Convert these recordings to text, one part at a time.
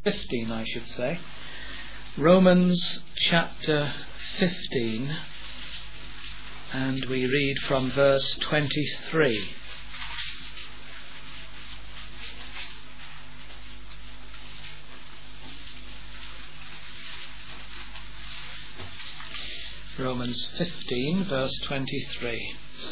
15, I should say. Romans chapter 15, and we read from verse 23. Romans 15, verse 23.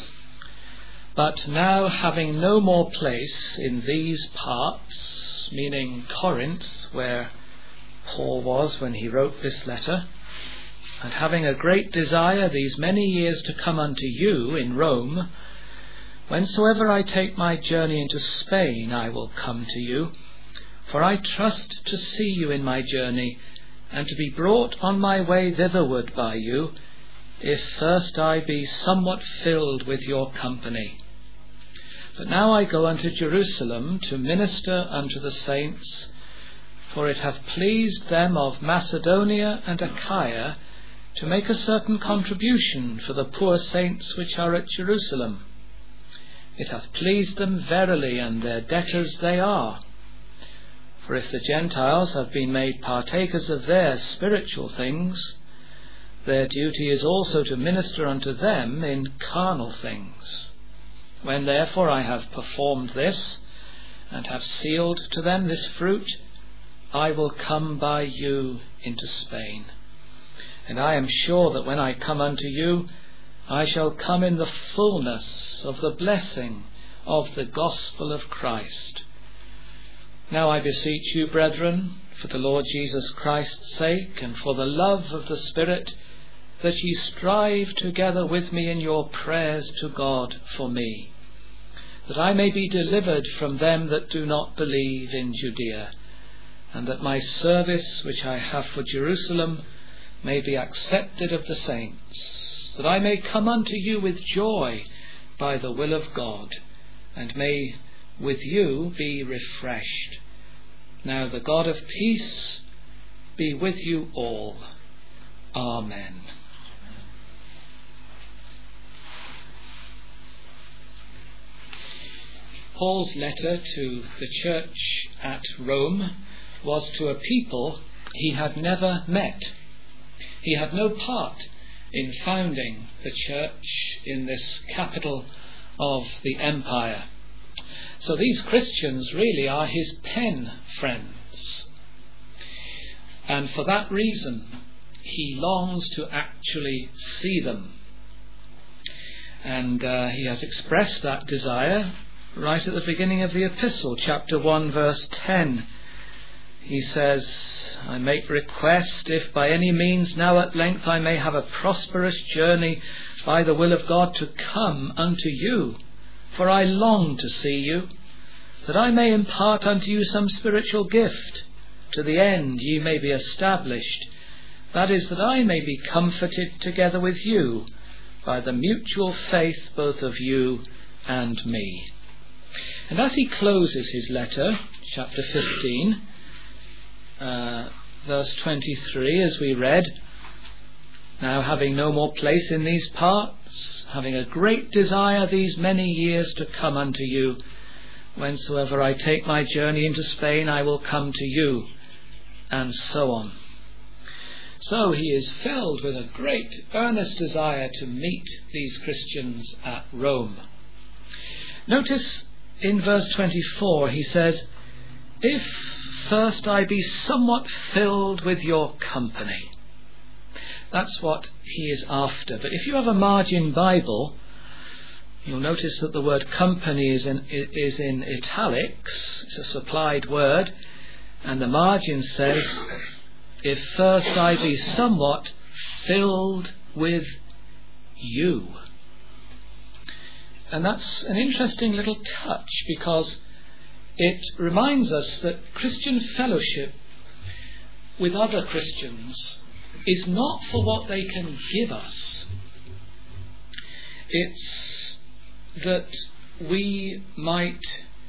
But now, having no more place in these parts, meaning Corinth, where Paul was when he wrote this letter, and having a great desire these many years to come unto you in Rome, whensoever I take my journey into Spain, I will come to you, for I trust to see you in my journey, and to be brought on my way thitherward by you, if first I be somewhat filled with your company. But now I go unto Jerusalem to minister unto the saints, for it hath pleased them of Macedonia and Achaia to make a certain contribution for the poor saints which are at Jerusalem. It hath pleased them verily, and their debtors they are. For if the Gentiles have been made partakers of their spiritual things, their duty is also to minister unto them in carnal things. When therefore I have performed this, and have sealed to them this fruit, I will come by you into Spain. And I am sure that when I come unto you, I shall come in the fullness of the blessing of the gospel of Christ. Now I beseech you, brethren, for the Lord Jesus Christ's sake, and for the love of the Spirit, that ye strive together with me in your prayers to God for me, that I may be delivered from them that do not believe in Judea, and that my service which I have for Jerusalem may be accepted of the saints, that I may come unto you with joy by the will of God, and may with you be refreshed. Now the God of peace be with you all. Amen. Paul's letter to the church at Rome was to a people he had never met. He had no part in founding the church in this capital of the empire. So these Christians really are his pen friends. And for that reason, he longs to actually see them. And he has expressed that desire right at the beginning of the epistle, chapter 1, verse 10. He says, I make request, if by any means now at length I may have a prosperous journey by the will of God, to come unto you, for I long to see you, that I may impart unto you some spiritual gift, to the end ye may be established, that is, that I may be comforted together with you by the mutual faith both of you and me. And as he closes his letter, chapter 15, verse 23, as we read, now having no more place in these parts, having a great desire these many years to come unto you, whensoever I take my journey into Spain, I will come to you, and so on. So he is filled with a great earnest desire to meet these Christians at Rome. Notice in verse 24 he says, if first I be somewhat filled with your company. That's what he is after. But if you have a margin Bible, you'll notice that the word company is in italics. It's a supplied word. And the margin says, if first I be somewhat filled with you. And that's an interesting little touch, because it reminds us that Christian fellowship with other Christians is not for what they can give us. It's that we might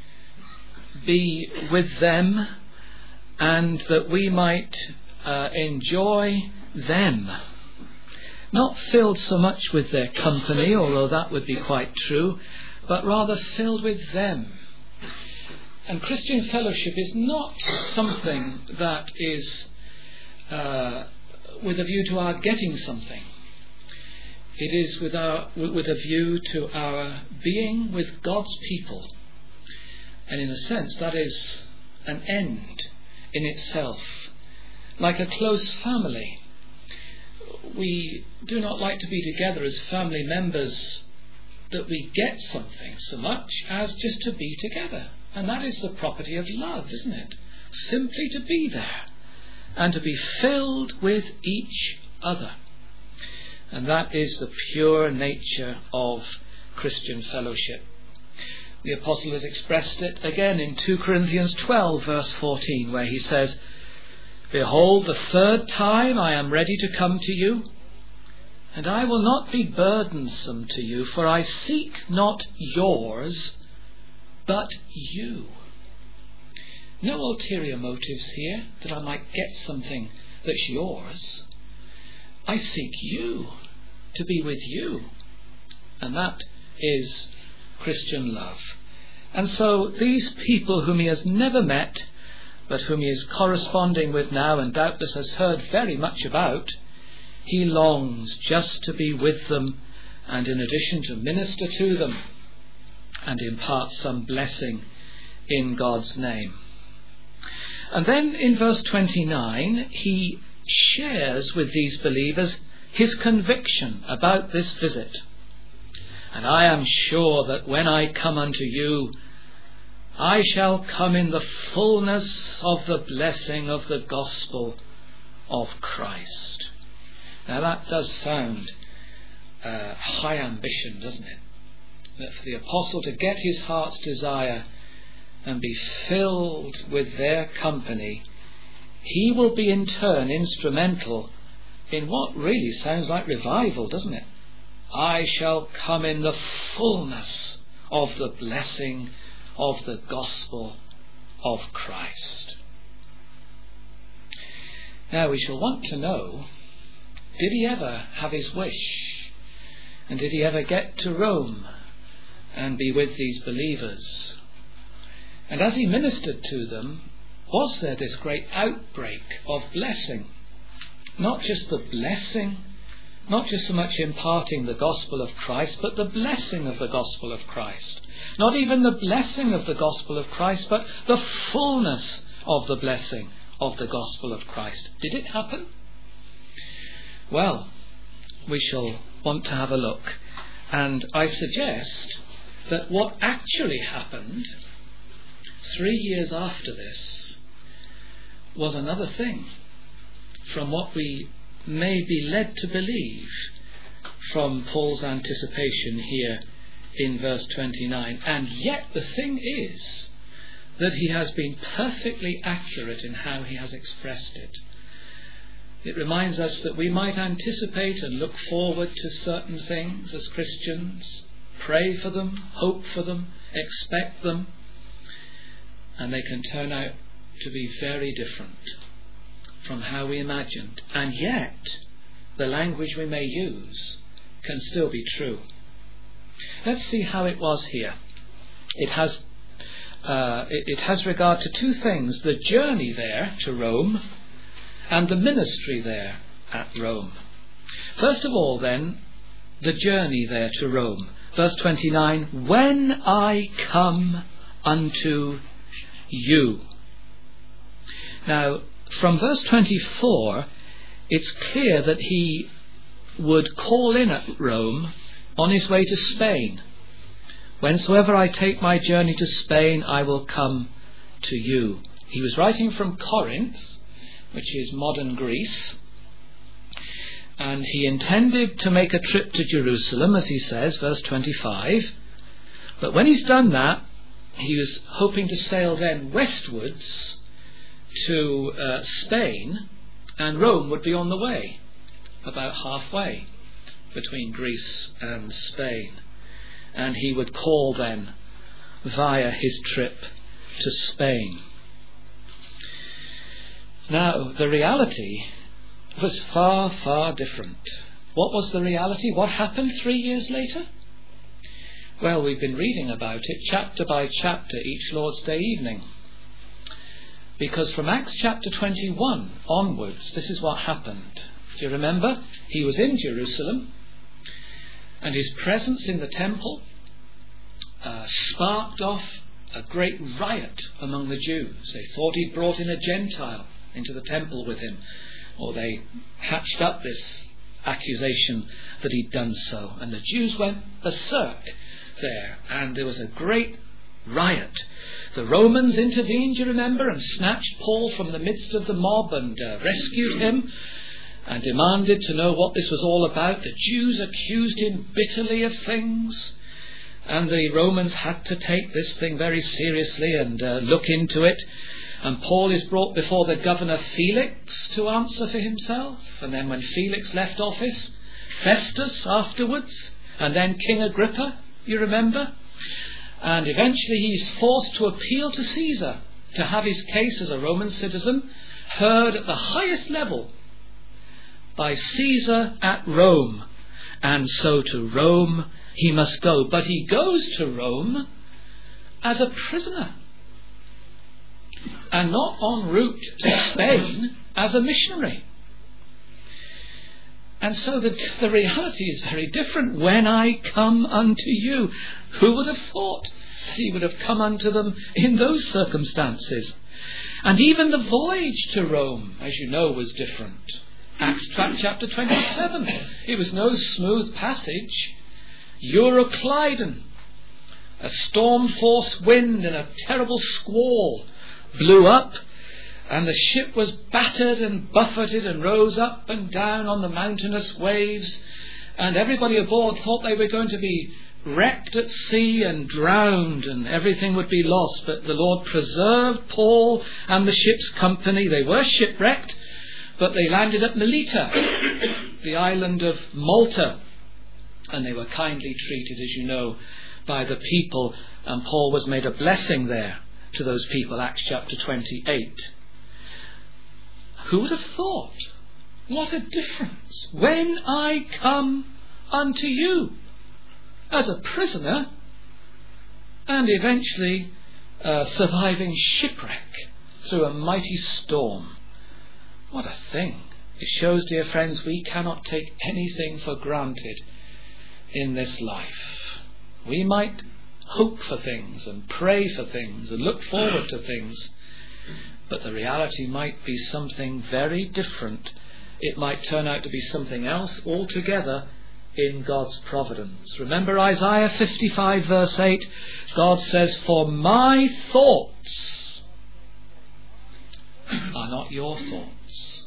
be with them and that we might enjoy them. Not filled so much with their company, although that would be quite true, but rather filled with them. And Christian fellowship is not something that is with a view to our getting something. It is with a view to our being with God's people. And in a sense, that is an end in itself. Like a close family, we do not like to be together as family members that we get something so much as just to be together. And that is the property of love, isn't it? Simply to be there and to be filled with each other. And that is the pure nature of Christian fellowship. The apostle has expressed it again in 2 Corinthians 12 verse 14, where he says, "Behold, the third time I am ready to come to you, and I will not be burdensome to you, for I seek not yours, but you." No ulterior motives here, that I might get something that's yours. I seek you, to be with you. And that is Christian love. And so these people whom he has never met, but whom he is corresponding with now and doubtless has heard very much about, he longs just to be with them, and in addition to minister to them and impart some blessing in God's name. And then in verse 29, he shares with these believers his conviction about this visit. "And I am sure that when I come unto you, I shall come in the fullness of the blessing of the gospel of Christ." Now that does sound high ambition, doesn't it? That for the apostle to get his heart's desire and be filled with their company, he will be in turn instrumental in what really sounds like revival, doesn't it? I shall come in the fullness of the blessing of the gospel of Christ. Now we shall want to know, did he ever have his wish? And did he ever get to Rome and be with these believers? And as he ministered to them, was there this great outbreak of blessing? Not just the blessing, not just so much imparting the gospel of Christ, but the blessing of the gospel of Christ. Not even the blessing of the gospel of Christ, but the fullness of the blessing of the gospel of Christ. Did it happen? Well, we shall want to have a look. And I suggest that what actually happened 3 years after this was another thing from what we may be led to believe from Paul's anticipation here in verse 29. And yet the thing is that he has been perfectly accurate in how he has expressed it. It reminds us that we might anticipate and look forward to certain things as Christians, pray for them, hope for them, expect them, and they can turn out to be very different from how we imagined. And yet, the language we may use can still be true. Let's see how it was here. It has regard to two things: the journey there to Rome and the ministry there at Rome. First of all, then, the journey there to Rome. Verse 29, "When I come unto you." Now, from verse 24, it's clear that he would call in at Rome on his way to Spain. "Whensoever I take my journey to Spain, I will come to you." He was writing from Corinth, which is modern Greece, and he intended to make a trip to Jerusalem, as he says, verse 25. But when he's done that, he was hoping to sail then westwards to Spain, and Rome would be on the way, about halfway between Greece and Spain. And he would call then via his trip to Spain. Now, the reality was far, far different. What was the reality? What happened 3 years later? Well, we've been reading about it chapter by chapter each Lord's Day evening. Because from Acts chapter 21 onwards, this is what happened. Do you remember? He was in Jerusalem, and his presence in the temple sparked off a great riot among the Jews. They thought he'd brought in a Gentile into the temple with him, or they hatched up this accusation that he'd done so. And the Jews went berserk there, and there was a great riot. The Romans intervened, you remember, and snatched Paul from the midst of the mob and rescued him and demanded to know what this was all about. The Jews accused him bitterly of things, and the Romans had to take this thing very seriously and look into it. And Paul is brought before the governor Felix to answer for himself. And then when Felix left office, Festus afterwards, and then King Agrippa, you remember. And eventually he's forced to appeal to Caesar to have his case as a Roman citizen heard at the highest level by Caesar at Rome. And so to Rome he must go. But he goes to Rome as a prisoner, and not en route to Spain as a missionary. And so the reality is very different. When I come unto you, who would have thought that he would have come unto them in those circumstances? And even the voyage to Rome, as you know, was different. Acts chapter 27, it was no smooth passage. Euroclydon, a storm-force wind and a terrible squall blew up, and the ship was battered and buffeted and rose up and down on the mountainous waves, and everybody aboard thought they were going to be wrecked at sea and drowned and everything would be lost. But the Lord preserved Paul and the ship's company. They were shipwrecked, but they landed at Melita, the island of Malta, and they were kindly treated, as you know, by the people, and Paul was made a blessing there to those people. Acts chapter 28. Who would have thought? What a difference. When I come unto you as a prisoner, and eventually surviving shipwreck through a mighty storm. What a thing. It shows, dear friends, we cannot take anything for granted in this life. We might hope for things and pray for things and look forward to things, but the reality might be something very different. It might turn out to be something else altogether in God's providence. Remember Isaiah 55 verse 8, God says, "For my thoughts are not your thoughts."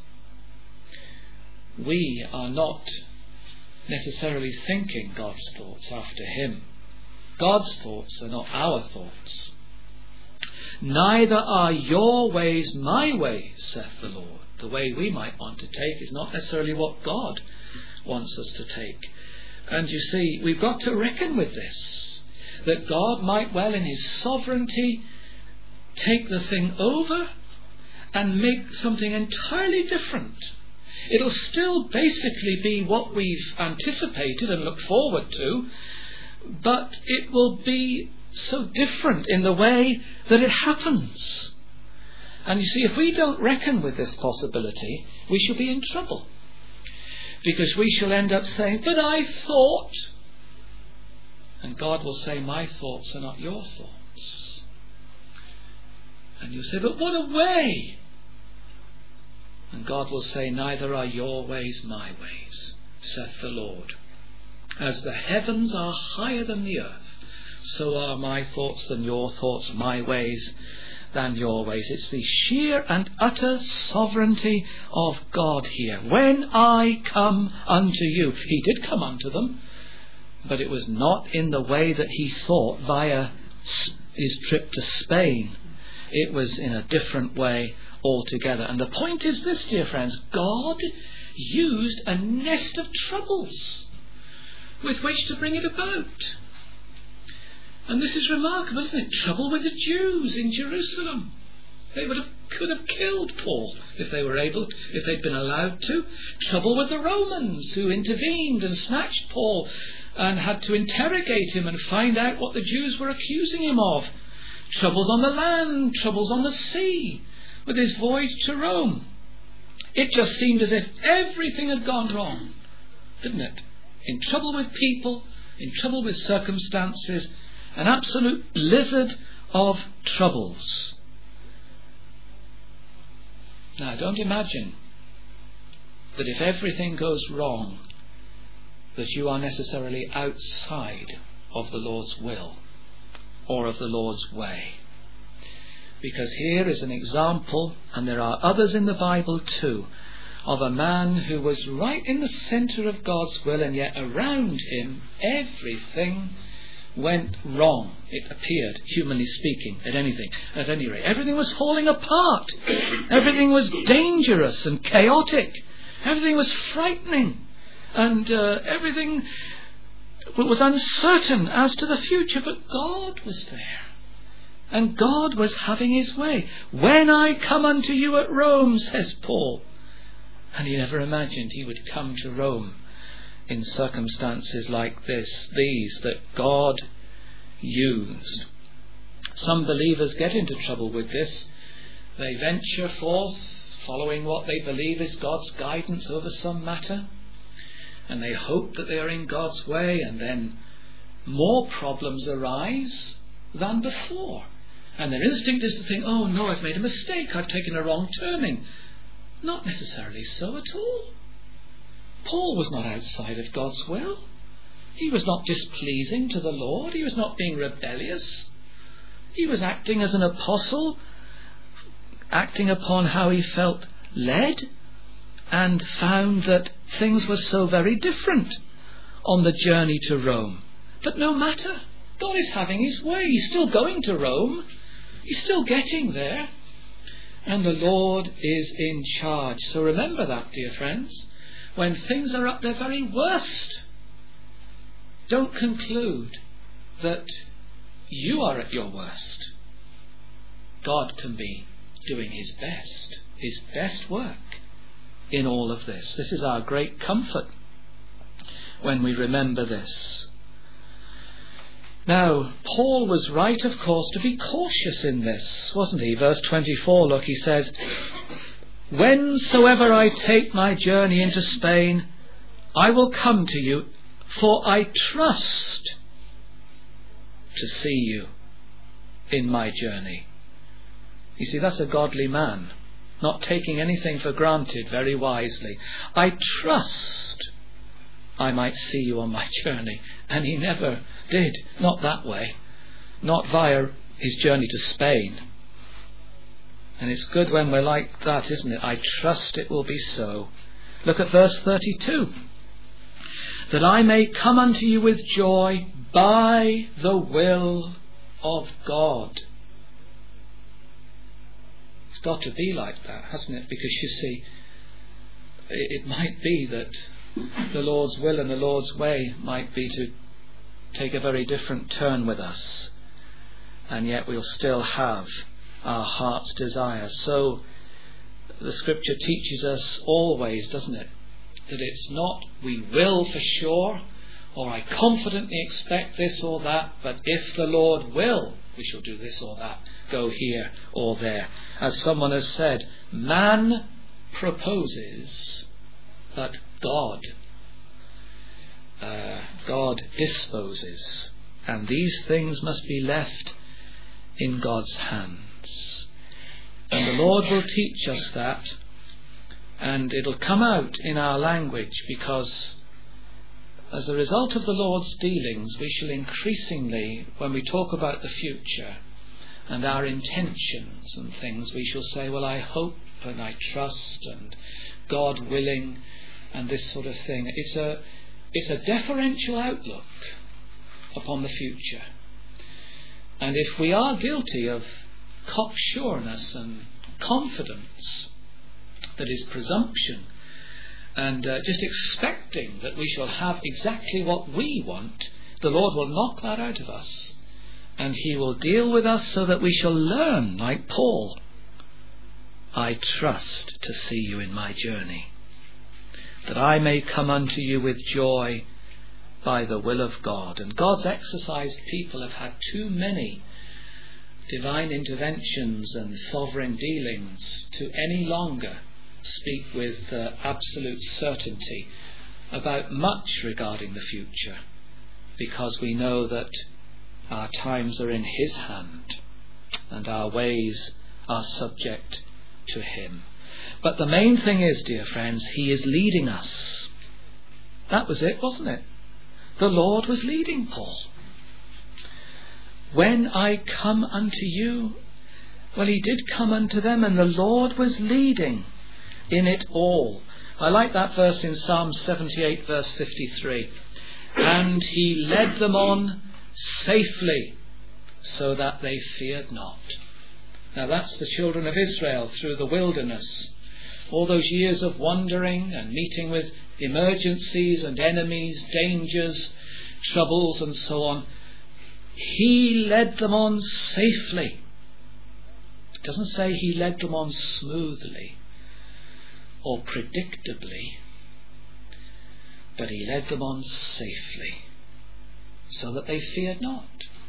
We are not necessarily thinking God's thoughts after him. God's thoughts are not our thoughts. Neither are your ways my ways, saith the Lord. The way we might want to take is not necessarily what God wants us to take. And you see, we've got to reckon with this, that God might well in his sovereignty take the thing over and make something entirely different. It'll still basically be what we've anticipated and looked forward to, but it will be so different in the way that it happens. And you see, if we don't reckon with this possibility, we shall be in trouble. Because we shall end up saying, "But I thought." And God will say, "My thoughts are not your thoughts." And you say, "But what a way." And God will say, "Neither are your ways my ways, saith the Lord. As the heavens are higher than the earth, so are my thoughts than your thoughts, my ways than your ways." It's the sheer and utter sovereignty of God here. When I come unto you. He did come unto them, but it was not in the way that he thought via his trip to Spain. It was in a different way altogether. And the point is this, dear friends, God used a nest of troubles with which to bring it about. And this is remarkable, isn't it? Trouble with the Jews in Jerusalem. They could have killed Paul if they were able to, if they'd been allowed to. Trouble with the Romans who intervened and snatched Paul and had to interrogate him and find out what the Jews were accusing him of. Troubles on the land, troubles on the sea, with his voyage to Rome. It just seemed as if everything had gone wrong, didn't it? In trouble with people, in trouble with circumstances, an absolute blizzard of troubles. Now, don't imagine that if everything goes wrong, that you are necessarily outside of the Lord's will or of the Lord's way. Because here is an example, and there are others in the Bible too, of a man who was right in the centre of God's will, and yet around him everything went wrong. It appeared, humanly speaking, at any rate. Everything was falling apart. Everything was dangerous and chaotic. Everything was frightening. And everything was uncertain as to the future. But God was there. And God was having his way. When I come unto you at Rome, says Paul. And he never imagined he would come to Rome in circumstances like these that God used. Some believers get into trouble with this. They venture forth following what they believe is God's guidance over some matter, and they hope that they are in God's way, and then more problems arise than before. And their instinct is to think, oh no, I've made a mistake, I've taken a wrong turning. Not necessarily so at all. Paul was not outside of God's will. He was not displeasing to the Lord. He was not being rebellious. He was acting as an apostle, acting upon how he felt led, and found that things were so very different on the journey to Rome. But no matter. God is having his way. He's still going to Rome. He's still getting there. And the Lord is in charge. So remember that, dear friends. When things are at their very worst, don't conclude that you are at your worst. God can be doing his best work in all of this. This is our great comfort when we remember this. Now, Paul was right, of course, to be cautious in this, wasn't he? Verse 24, look, he says, whensoever I take my journey into Spain, I will come to you, for I trust to see you in my journey. You see, that's a godly man, not taking anything for granted, very wisely. I trust I might see you on my journey. And he never did, not that way, not via his journey to Spain. And it's good when we're like that, isn't it? I trust it will be so. Look at verse 32. That I may come unto you with joy by the will of God. It's got to be like that, hasn't it? Because you see, it might be that the Lord's will and the Lord's way might be to take a very different turn with us, and yet we'll still have our heart's desire. So the scripture teaches us always, doesn't it, that it's not we will for sure, or I confidently expect this or that, but if the Lord will, we shall do this or that, go here or there. As someone has said, man proposes, but God disposes, and these things must be left in God's hands. And the Lord will teach us that, and it'll come out in our language, because as a result of the Lord's dealings, we shall increasingly, when we talk about the future and our intentions and things, we shall say, well, I hope and I trust and God willing and this sort of thing. It's a deferential outlook upon the future. And if we are guilty of cocksureness and confidence that is presumption, and just expecting that we shall have exactly what we want, the Lord will knock that out of us, and he will deal with us so that we shall learn, like Paul, I trust to see you in my journey, that I may come unto you with joy by the will of God. And God's exercised people have had too many divine interventions and sovereign dealings to any longer speak with absolute certainty about much regarding the future, because we know that our times are in His hand and our ways are subject to Him. But the main thing is, dear friends, He is leading us. That was it, wasn't it? The Lord was leading Paul. When I come unto you, well, He did come unto them, and the Lord was leading in it all. I like that verse in Psalm 78 verse 53. And He led them on safely, so that they feared not. Now that's the children of Israel through the wilderness. All those years of wandering and meeting with emergencies and enemies, dangers, troubles and so on. He led them on safely. It doesn't say He led them on smoothly or predictably, but He led them on safely, so that they feared not.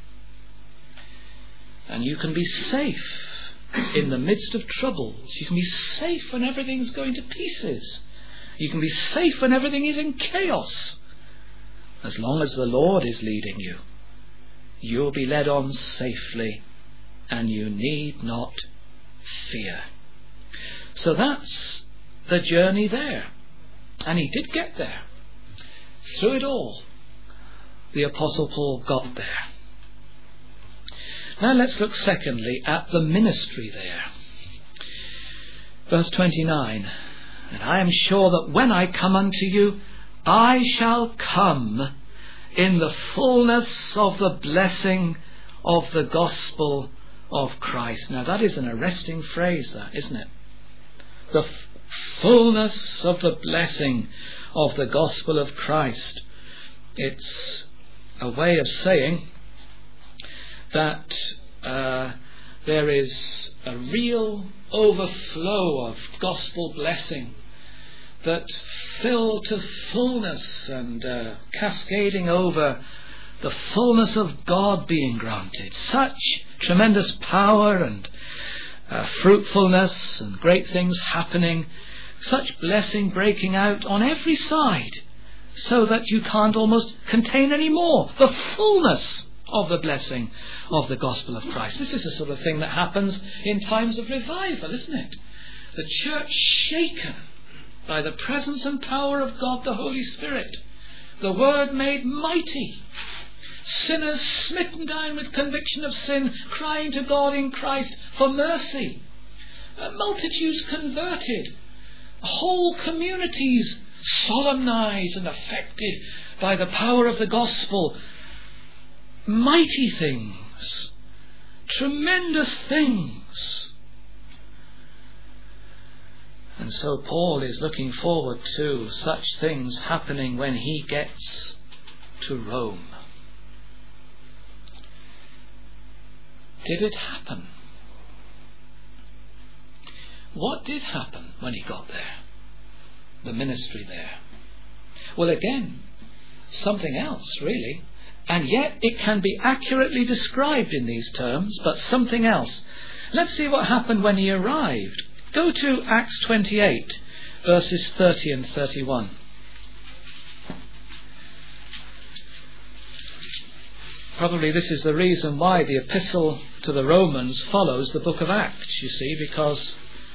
And you can be safe in the midst of troubles. You can be safe when everything's going to pieces. You can be safe when everything is in chaos. As long as the Lord is leading you, you'll be led on safely, and you need not fear. So that's the journey there. And he did get there. Through it all, the Apostle Paul got there. Now let's look secondly at the ministry there. Verse 29. And I am sure that when I come unto you, I shall come in the fullness of the blessing of the gospel of Christ. Now that is an arresting phrase, that, isn't it? The fullness of the blessing of the gospel of Christ. It's a way of saying that there is a real overflow of gospel blessing that filled to fullness and cascading over the fullness of God being granted. Such tremendous power and fruitfulness and great things happening, such blessing breaking out on every side, so that you can't almost contain any more. The fullness of the blessing of the gospel of Christ. This is the sort of thing that happens in times of revival, isn't it? The church shaken by the presence and power of God the Holy Spirit. The word made mighty. Sinners smitten down with conviction of sin, crying to God in Christ for mercy. Multitudes converted. Whole communities solemnized and affected by the power of the gospel. Mighty things. Tremendous things. And so Paul is looking forward to such things happening when he gets to Rome. Did it happen? What did happen when he got there? The ministry there. Well, again, something else, really. And yet it can be accurately described in these terms, but something else. Let's see what happened when he arrived. Go to Acts 28, verses 30 and 31. Probably this is the reason why the epistle to the Romans follows the book of Acts, you see, because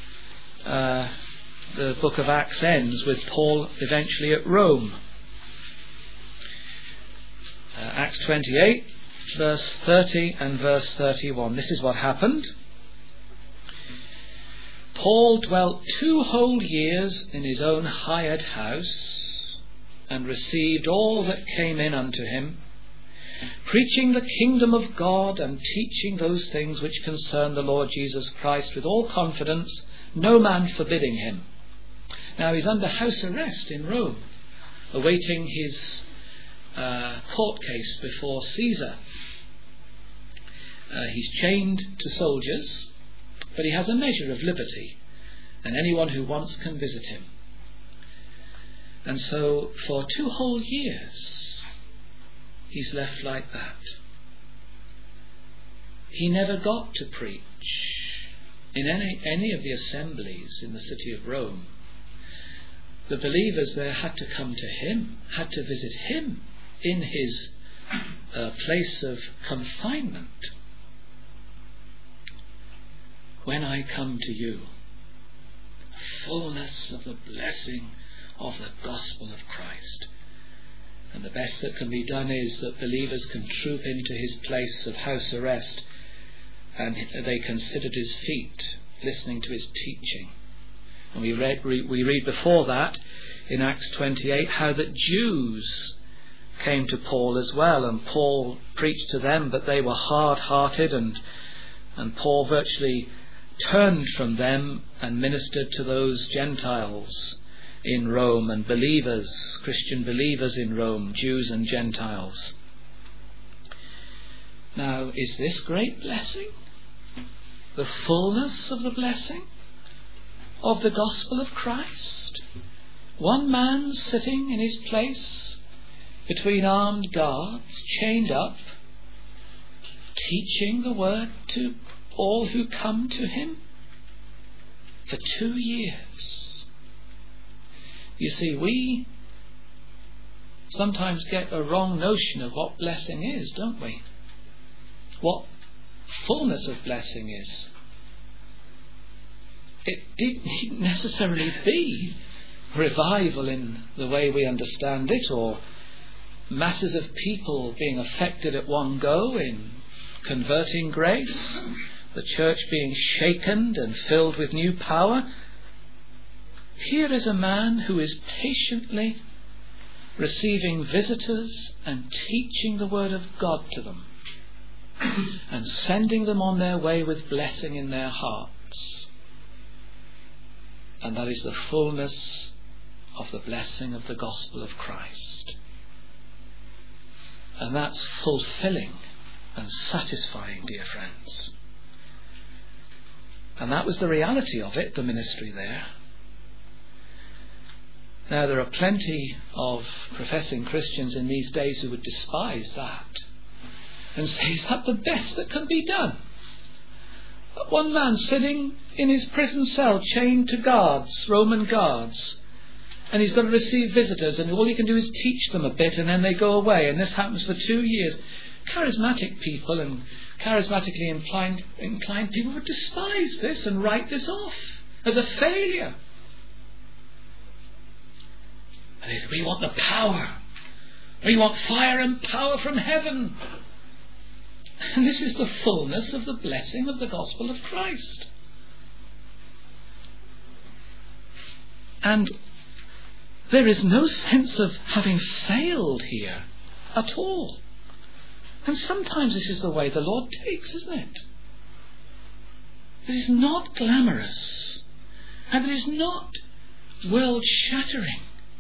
the book of Acts ends with Paul eventually at Rome. Acts 28, verse 30 and verse 31. This is what happened. Paul dwelt 2 whole years in his own hired house, and received all that came in unto him, preaching the kingdom of God, and teaching those things which concern the Lord Jesus Christ with all confidence, no man forbidding him. Now he's under house arrest in Rome, awaiting his court case before Caesar. He's chained to soldiers, but he has a measure of liberty, and anyone who wants can visit him. And so for 2 whole years he's left like that. He never got to preach in any of the assemblies in the city of Rome. The believers there had to come to him, had to visit him in his place of confinement. When I come to you, fullness of the blessing of the gospel of Christ. And the best that can be done is that believers can troop into his place of house arrest, and they can sit at his feet listening to his teaching. And we read before that in Acts 28 how that Jews came to Paul as well, and Paul preached to them, but they were hard-hearted, and Paul virtually turned from them and ministered to those Gentiles in Rome, and believers, Christian believers in Rome, Jews and Gentiles. Now, is this great blessing the fullness of the blessing of the gospel of Christ? One man sitting in his place between armed guards, chained up, teaching the word to all who come to him for 2 years. You see, we sometimes get a wrong notion of what blessing is, don't we? What fullness of blessing is. It didn't necessarily be revival in the way we understand it, or masses of people being affected at one go in converting grace, the church being shaken and filled with new power. Here is a man who is patiently receiving visitors and teaching the word of God to them and sending them on their way with blessing in their hearts. And that is the fullness of the blessing of the gospel of Christ. And that's fulfilling and satisfying, dear friends. And that was the reality of it, the ministry there. Now, there are plenty of professing Christians in these days who would despise that and say, is that the best that can be done? One man sitting in his prison cell chained to guards, Roman guards, and he's got to receive visitors, and all he can do is teach them a bit and then they go away, and this happens for 2 years. Charismatic people and charismatically inclined people would despise this and write this off as a failure. And they say, we want the power. We want fire and power from heaven. And this is the fullness of the blessing of the gospel of Christ. And there is no sense of having failed here at all. And sometimes this is the way the Lord takes, isn't it? It is not glamorous, and it is not world-shattering.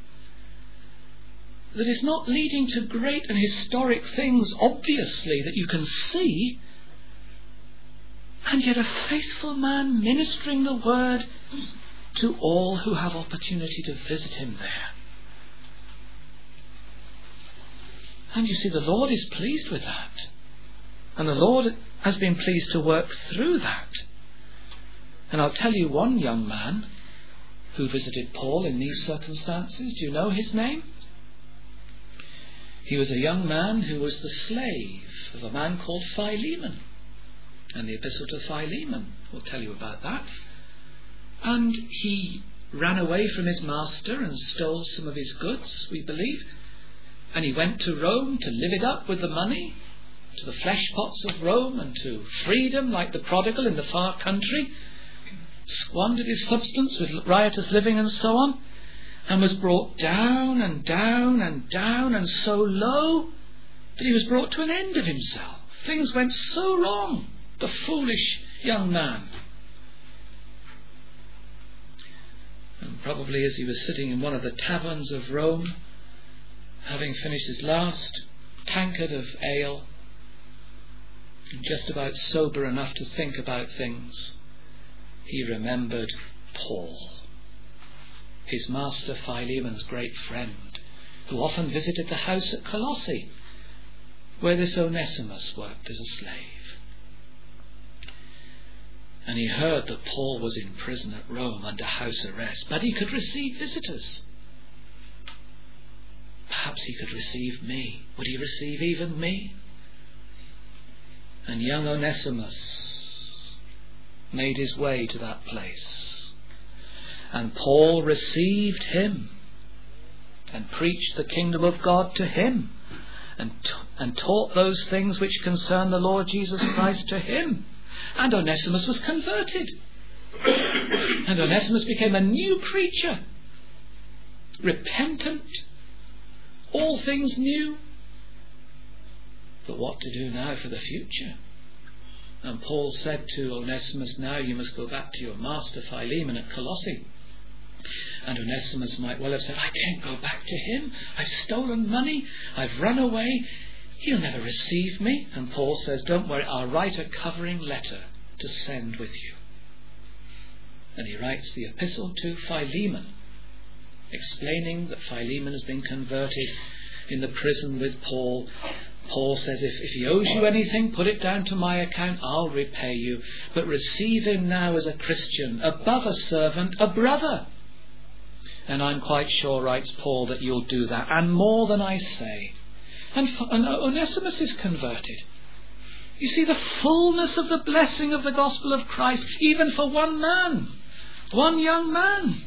That is not leading to great and historic things, obviously, that you can see, and yet a faithful man ministering the word to all who have opportunity to visit him there. And you see, the Lord is pleased with that. And the Lord has been pleased to work through that. And I'll tell you one young man who visited Paul in these circumstances. Do you know his name? He was a young man who was the slave of a man called Philemon. And the epistle to Philemon will tell you about that. And he ran away from his master and stole some of his goods, we believe. And he went to Rome to live it up with the money, to the flesh pots of Rome, and to freedom like the prodigal in the far country. Squandered his substance with riotous living and so on, and was brought down and down and down and so low that he was brought to an end of himself. Things went so wrong, the foolish young man. And probably as he was sitting in one of the taverns of Rome, having finished his last tankard of ale, and just about sober enough to think about things, he remembered Paul, his master Philemon's great friend, who often visited the house at Colossae, where this Onesimus worked as a slave. And he heard that Paul was in prison at Rome under house arrest, but he could receive visitors. Perhaps he could receive me. Would he receive even me? And young Onesimus made his way to that place. And Paul received him and preached the kingdom of God to him and taught those things which concern the Lord Jesus Christ to him. And Onesimus was converted. And Onesimus became a new creature, repentant, all things new. But what to do now for the future? And Paul said to Onesimus, now you must go back to your master Philemon at Colossae. And Onesimus might well have said, I can't go back to him. I've stolen money. I've run away. He'll never receive me. And Paul says, don't worry, I'll write a covering letter to send with you. And he writes the epistle to Philemon, explaining that Philemon has been converted in the prison with Paul. Paul says, if he owes you anything, put it down to my account, I'll repay you. But receive him now as a Christian, above a servant, a brother. And I'm quite sure, writes Paul, that you'll do that, and more than I say. And Onesimus is converted. You see the fullness of the blessing of the gospel of Christ, even for one man, one young man.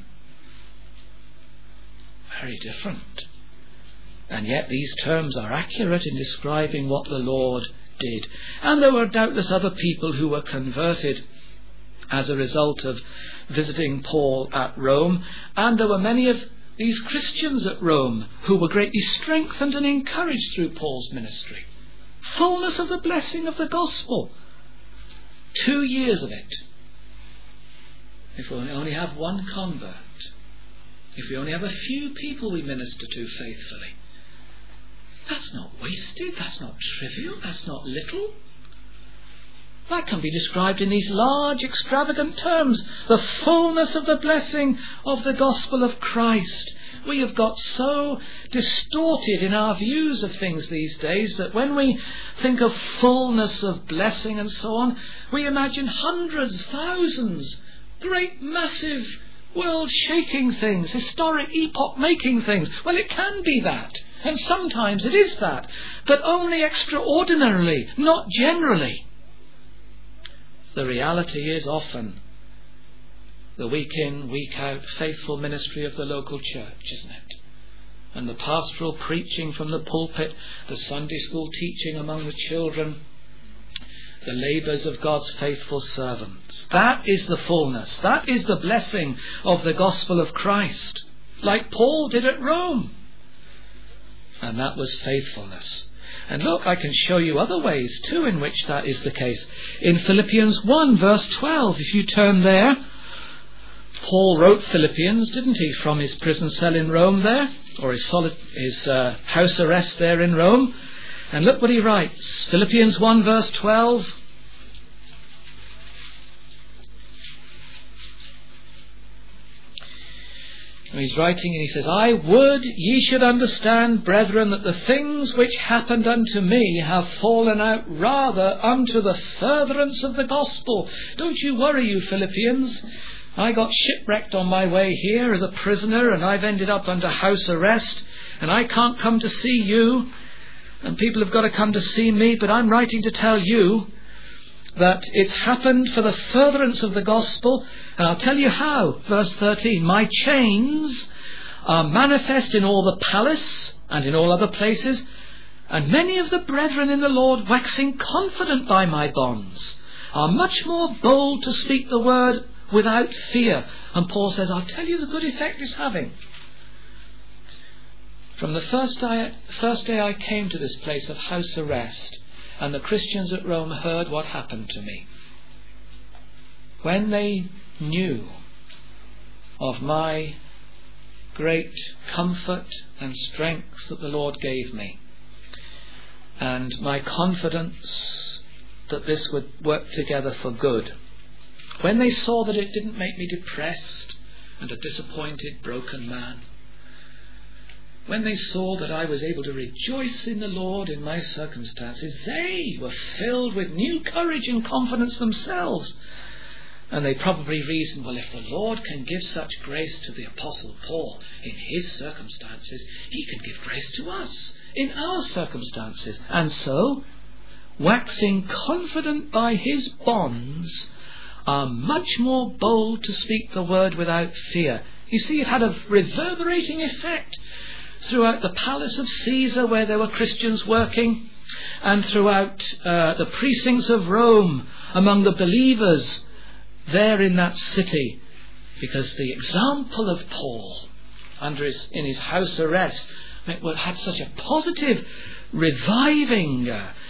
Very different. And yet these terms are accurate in describing what the Lord did. And there were doubtless other people who were converted as a result of visiting Paul at Rome. And there were many of these Christians at Rome who were greatly strengthened and encouraged through Paul's ministry. Fullness of the blessing of the gospel. 2 years of it. If we only have one convert, if we only have a few people we minister to faithfully, that's not wasted, that's not trivial, that's not little. That can be described in these large, extravagant terms. The fullness of the blessing of the gospel of Christ. We have got so distorted in our views of things these days that when we think of fullness of blessing and so on, we imagine hundreds, thousands, great, massive, world-shaking things, historic, epoch-making things. Well, it can be that. And sometimes it is that. But only extraordinarily, not generally. The reality is often the week in, week out faithful ministry of the local church, isn't it? And the pastoral preaching from the pulpit, the Sunday school teaching among the children, the labours of God's faithful servants. That is the fullness. That is the blessing of the gospel of Christ, like Paul did at Rome. And that was faithfulness. And look, I can show you other ways too in which that is the case. In Philippians 1 verse 12, if you turn there, Paul wrote Philippians, didn't he, from his prison cell in Rome there, or his house arrest there in Rome. And look what he writes. Philippians 1 verse 12. He's writing and he says, I would ye should understand, brethren, that the things which happened unto me have fallen out rather unto the furtherance of the gospel. Don't you worry, you Philippians. I got shipwrecked on my way here as a prisoner, and I've ended up under house arrest, and I can't come to see you, and people have got to come to see me, but I'm writing to tell you that it's happened for the furtherance of the gospel. And I'll tell you how. Verse 13, my chains are manifest in all the palace and in all other places, and many of the brethren in the Lord, waxing confident by my bonds, are much more bold to speak the word without fear. And Paul says, I'll tell you the good effect it's having. From the first day I came to this place of house arrest, and the Christians at Rome heard what happened to me, when they knew of my great comfort and strength that the Lord gave me, and my confidence that this would work together for good, when they saw that it didn't make me depressed and a disappointed, broken man, when they saw that I was able to rejoice in the Lord in my circumstances, they were filled with new courage and confidence themselves. And they probably reasoned, well, if the Lord can give such grace to the Apostle Paul in his circumstances, he can give grace to us in our circumstances. And so, waxing confident by his bonds, are much more bold to speak the word without fear. You see, it had a reverberating effect throughout the palace of Caesar, where there were Christians working, and throughout the precincts of Rome, among the believers there in that city, because the example of Paul in his house arrest had such a positive, reviving,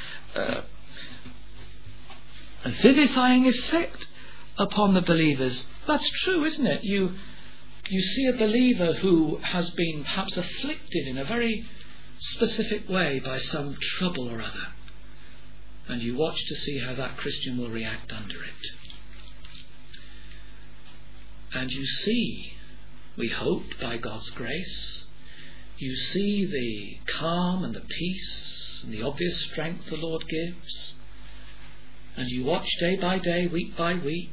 vivifying effect upon the believers. That's true, isn't it? You see a believer who has been perhaps afflicted in a very specific way by some trouble or other, and you watch to see how that Christian will react under it. And you see, we hope, by God's grace, you see the calm and the peace and the obvious strength the Lord gives. And you watch day by day, week by week,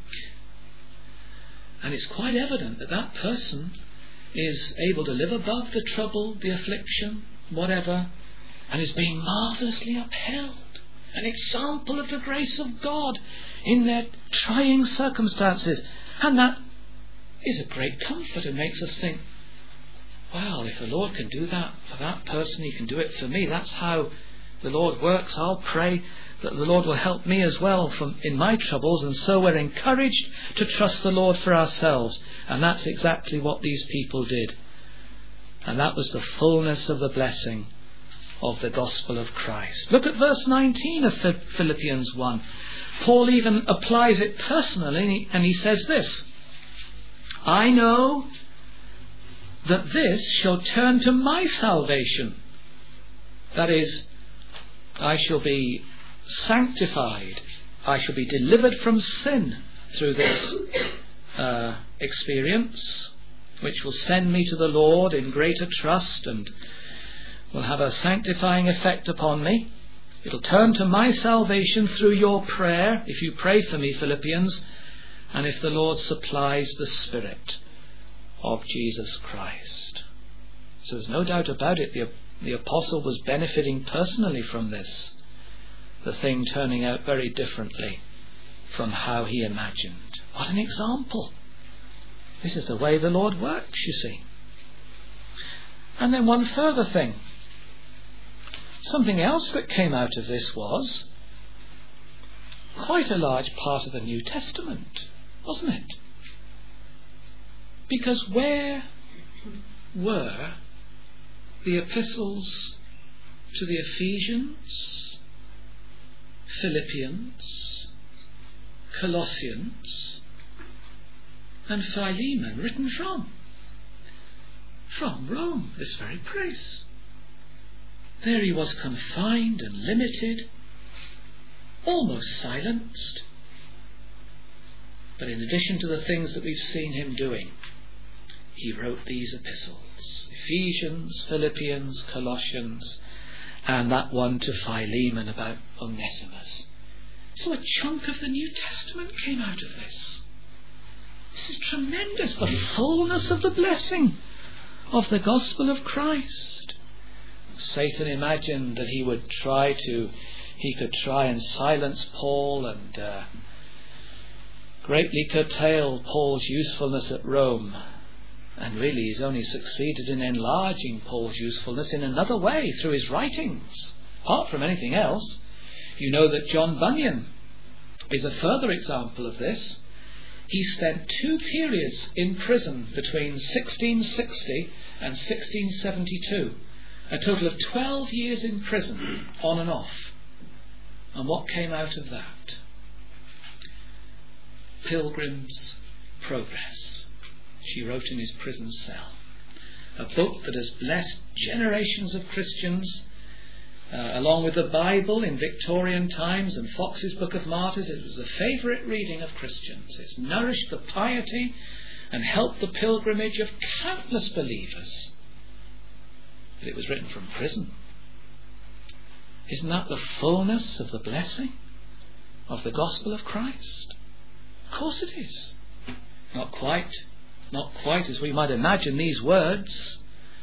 and it's quite evident that that person is able to live above the trouble, the affliction, whatever, and is being marvellously upheld. An example of the grace of God in their trying circumstances. And that is a great comfort and makes us think, well, if the Lord can do that for that person, he can do it for me. That's how the Lord works. I'll pray that the Lord will help me as well in my troubles. And so we're encouraged to trust the Lord for ourselves. And that's exactly what these people did. And that was the fullness of the blessing of the gospel of Christ. Look at verse 19 of Philippians 1. Paul even applies it personally, and he says this: I know that this shall turn to my salvation. That is, I shall be sanctified. I shall be delivered from sin through this experience, which will send me to the Lord in greater trust and will have a sanctifying effect upon me. It'll turn to my salvation through your prayer, if you pray for me, Philippians, and if the Lord supplies the Spirit of Jesus Christ. So there's no doubt about it, the apostle was benefiting personally from this, the thing turning out very differently from how he imagined. What an example! This is the way the Lord works, you see. And then one further thing. Something else that came out of this was quite a large part of the New Testament, wasn't it? Because where were the epistles to the Ephesians, Philippians, Colossians, and Philemon written from? From Rome, this very place. There he was confined and limited, almost silenced. But in addition to the things that we've seen him doing, he wrote these epistles: Ephesians, Philippians, Colossians, and that one to Philemon about Onesimus. So a chunk of the New Testament came out of this. This is tremendous, the fullness of the blessing of the gospel of Christ. Satan imagined that he could try and silence Paul and greatly curtail Paul's usefulness at Rome. And really he's only succeeded in enlarging Paul's usefulness in another way, through his writings. Apart from anything else, you know that John Bunyan is a further example of this. He spent 2 periods in prison between 1660 and 1672. A total of 12 years in prison, on and off. And what came out of that? Pilgrim's Progress, she wrote in his prison cell. A book that has blessed generations of Christians, along with the Bible in Victorian times and Fox's Book of Martyrs. It was the favourite reading of Christians. It's nourished the piety and helped the pilgrimage of countless believers. but it was written from prison. Isn't that the fullness of the blessing of the gospel of Christ? Of course it is. Not quite as we might imagine these words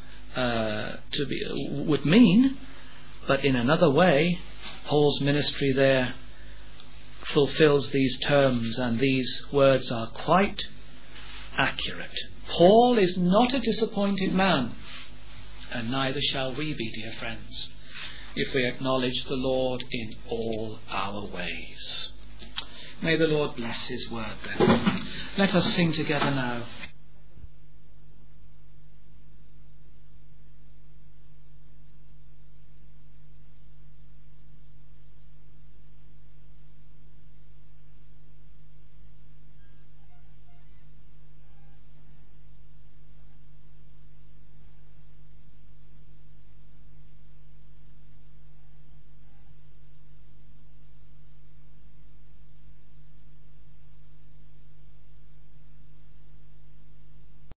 would mean, but in another way, Paul's ministry there fulfills these terms, and these words are quite accurate. Paul is not a disappointed man, and neither shall we be, dear friends, if we acknowledge the Lord in all our ways. May the Lord bless his word then. Let us sing together now.